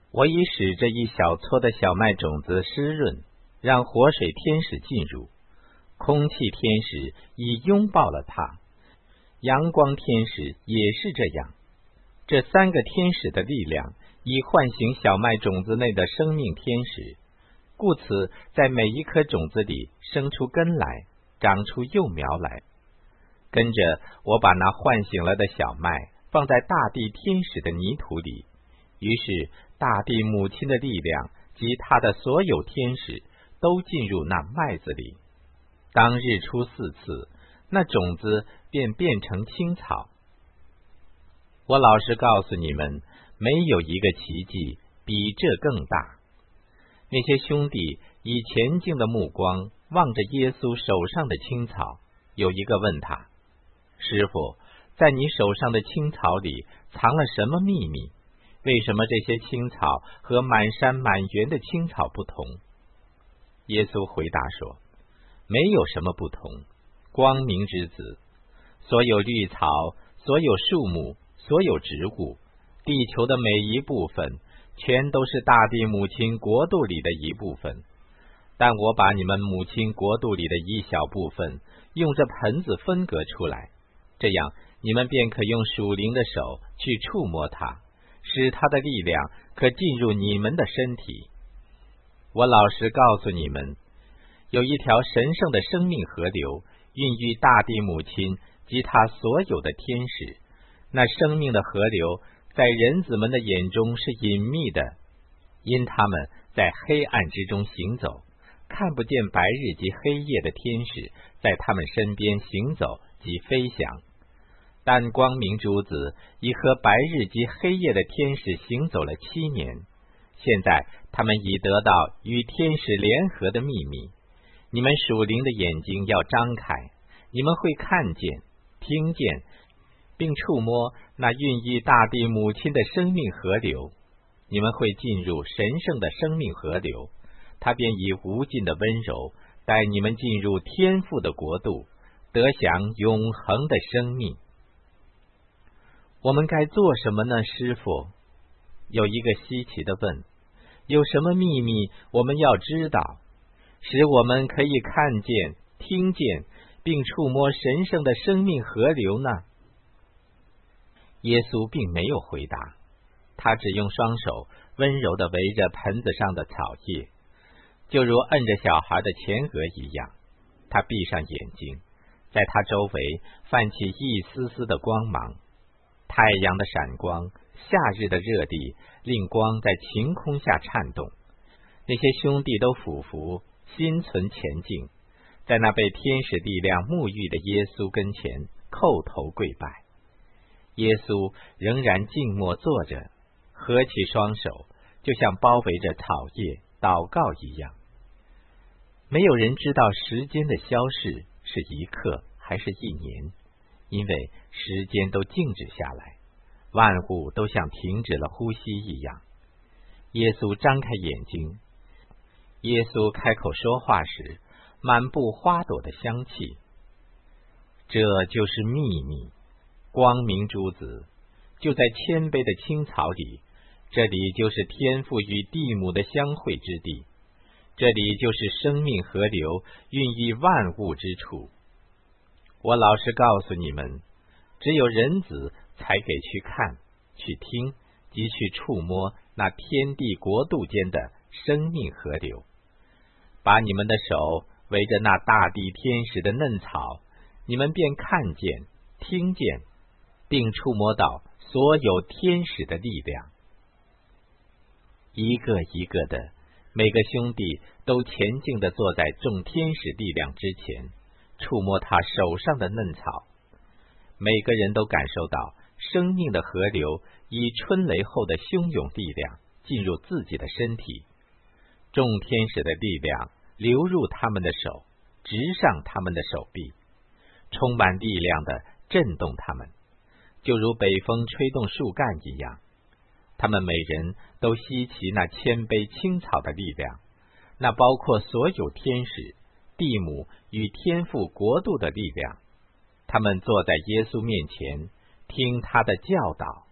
我已使这一小撮的小麦种子湿润，让活水天使进入，空气天使已拥抱了它，阳光天使也是这样。这三个天使的力量已唤醒小麦种子内的生命天使，故此在每一颗种子里生出根来，长出幼苗来。跟着我把那唤醒了的小麦放在大地天使的泥土里，于是大地母亲的力量及她的所有天使都进入那麦子里。当日出4次，那种子便变成青草。我老实告诉你们，没有一个奇迹比这更大。那些兄弟以前进的目光望着耶稣手上的青草，有一个问他：师傅，在你手上的青草里藏了什么秘密？为什么这些青草和满山满园的青草不同？耶稣回答说：没有什么不同，光明之子，所有绿草，所有树木，所有植物，地球的每一部分，全都是大地母亲国度里的一部分。但我把你们母亲国度里的一小部分用这盆子分隔出来，这样你们便可用属灵的手去触摸它，使它的力量可进入你们的身体。我老实告诉你们，有一条神圣的生命河流孕育大地母亲及她所有的天使。那生命的河流在人子们的眼中是隐秘的，因他们在黑暗之中行走，看不见白日及黑夜的天使在他们身边行走及飞翔。但光明诸子已和白日及黑夜的天使行走了7年，现在他们已得到与天使联合的秘密。你们属灵的眼睛要张开，你们会看见、听见，并触摸那孕育大地母亲的生命河流。你们会进入神圣的生命河流，它便以无尽的温柔带你们进入天父的国度，得享永恒的生命。我们该做什么呢，师傅？有一个稀奇的问，有什么秘密我们要知道，使我们可以看见、听见，并触摸神圣的生命河流呢？耶稣并没有回答，他只用双手温柔地围着盆子上的草叶，就如摁着小孩的前额一样。他闭上眼睛，在他周围泛起一丝丝的光芒。太阳的闪光，夏日的热地，令光在晴空下颤动。那些兄弟都俯伏，心存前进，在那被天使力量沐浴的耶稣跟前叩头跪拜。耶稣仍然静默坐着，合起双手，就像包围着草叶祷告一样。没有人知道时间的消逝是1刻还是1年，因为时间都静止下来，万物都像停止了呼吸一样。耶稣张开眼睛，耶稣开口说话时，满布花朵的香气。这就是秘密，光明诸子就在谦卑的青草里，这里就是天父与地母的相会之地，这里就是生命河流孕育万物之处。我老实告诉你们，只有人子才给去看、去听及去触摸那天地国度间的生命河流。把你们的手围着那大地天使的嫩草，你们便看见、听见，并触摸到所有天使的力量。一个一个的，每个兄弟都前进地坐在众天使力量之前，触摸他手上的嫩草。每个人都感受到生命的河流以春雷后的汹涌力量进入自己的身体，众天使的力量流入他们的手，直上他们的手臂，充满力量的震动他们，就如北风吹动树干一样。他们每人都吸齐那谦卑青草的力量，那包括所有天使、地母与天父国度的力量。他们坐在耶稣面前，听他的教导。